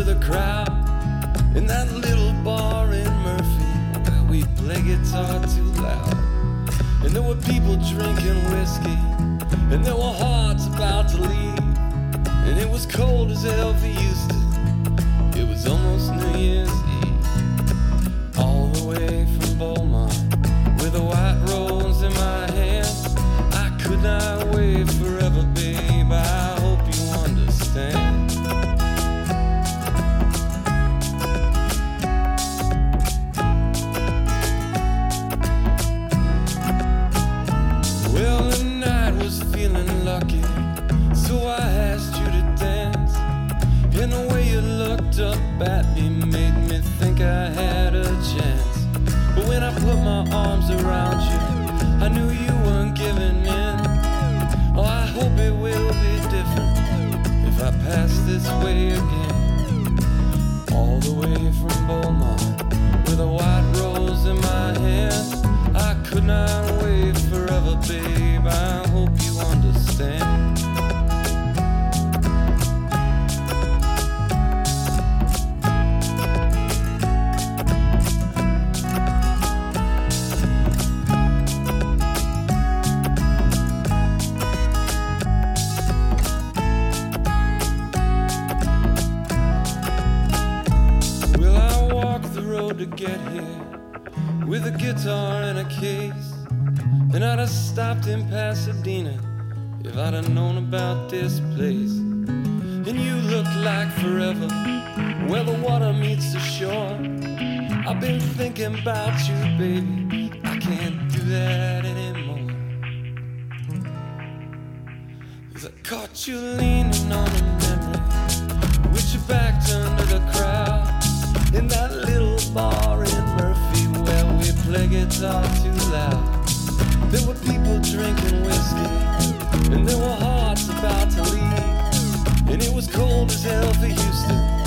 the crowd in that little bar in Murphy where we play guitar too loud. And there were people drinking whiskey, and there were hearts about to leave. And it was cold as hell for Houston. It was almost New Year's Eve. All the way from Beaumont, with a white rose in my hand. I could not wait forever, babe. I hope you understand. Well, the night was feeling lucky, so I asked you to dance. And the way you looked up at me made me think I had a chance. But when I put my arms around you, I knew you weren't giving in. Oh, I hope it will be different if I pass this way again. All the way from Beaumont, with a white rose in my hand. I could not wait forever, babe. I hope you understand. To get here with a guitar and a case, and I'd have stopped in Pasadena if I'd have known about this place. And you looked like forever where the water meets the shore. I've been thinking about you, baby. I can't do that anymore. 'Cause I caught you leaning on a memory with your back turned to the crowd in that little bar in Murphy where we play guitar too loud. There were people drinking whiskey, and there were hearts about to leave. And it was cold as hell for Houston.